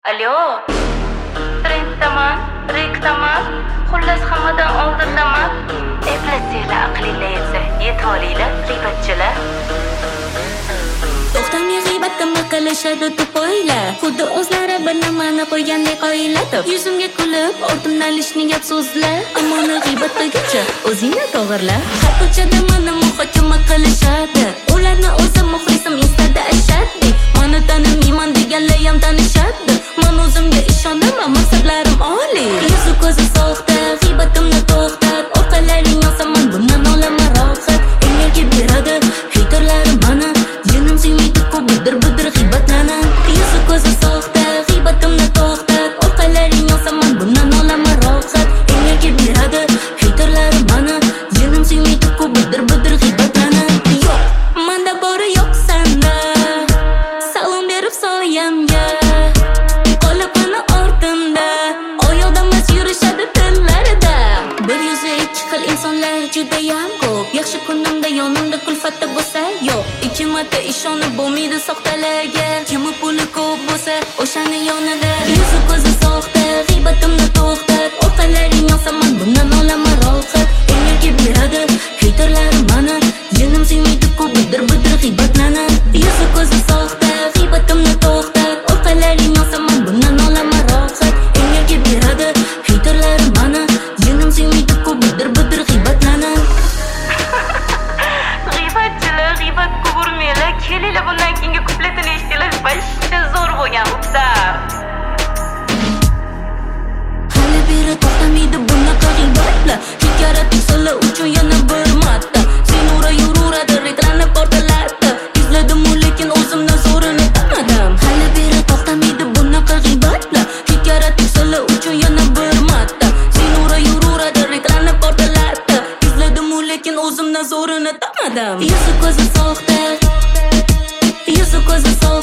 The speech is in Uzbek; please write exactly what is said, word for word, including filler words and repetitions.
Alo, trenddaman, reklaman, xullas hammadan oldindaman. Eplasinglar aqlinglar yetsa, yetib olinglar, g'iybatchilar. To'xtamay g'iybatga qilishadi to'poylar. Xuddi o'zlari bir nimani qo'ygandek qoyillatib, yuzimga kulib, ortimdan lishni gap so'zlar. Ammo g'iybatgacha o'zingni to'g'irla. Har ko'chada meni muhokama qilishadi. Ularni o'zi muxlisim Instada ashaddi. Meni tanimayman deganlar ham tanishadi. Men o'zimga ishonaman, maqsadlarim oliy. Yuzi ko'zi soxta, g'iybatimni to'xtat. Orqalaring yonsa men bundan olaman rohat. Energiya beradi, haterlarim mana. Jinim suymaydi ku budir budir g'iybatlana. Yuzi ko'zi soxta, g'iybatimni to'xtat. Orqalaring yonsa men bundan olaman rohat. Energiya beradi, haterlarim mana. Jinim suymaydi ku budir budir g'iybatlana. Yo'q, menda bori yo'q sanda. Salom berib soyamga. Judayam ko'p, yaxshi kunimda yonimda kulfatda bo'lsa yo'q. Ikki marta ishonib bo'lmaydi soxtalarga. Kimi puli ko'p bo'lsa o'shani yonida. Yuzi ko'zi soxta, g'iybatimni to'xtat. Orqalaring yonsa men bundan olaman rohat. Energiya beradi, haterlarim mana. Jinim suymaydi ku budir budir g'iybatlana. Yuzi ko'zi soxta, g'iybatimni to'xtat. Orqalaring yonsa men bundan olaman rohat. Energiya beradi, haterlarim mana. Jinim suymaydi ku budir budir g'iybatlana. Kelinglar bundan keyingi kupletini eshitinglar, bashcha zo'r bo'lgan upsar. Hali beri to'xtamaydi bunaqa g'iybatlar. Hikoyatik so'zlar uchun yana bir marta. Sen ura-yururadi reklama portallarda. Izladim lekin o'zimdan zo'rini topmadim. Hali beri to'xtamaydi bunaqa g'iybatlar. Hikoyatik so'zlar uchun yana bir marta. Sen ura-yururadi reklama portallarda. Izladim lekin o'zimdan zo'rini topmadim. Yuzi ko'zi soxta, yuzi ko'zi soxta.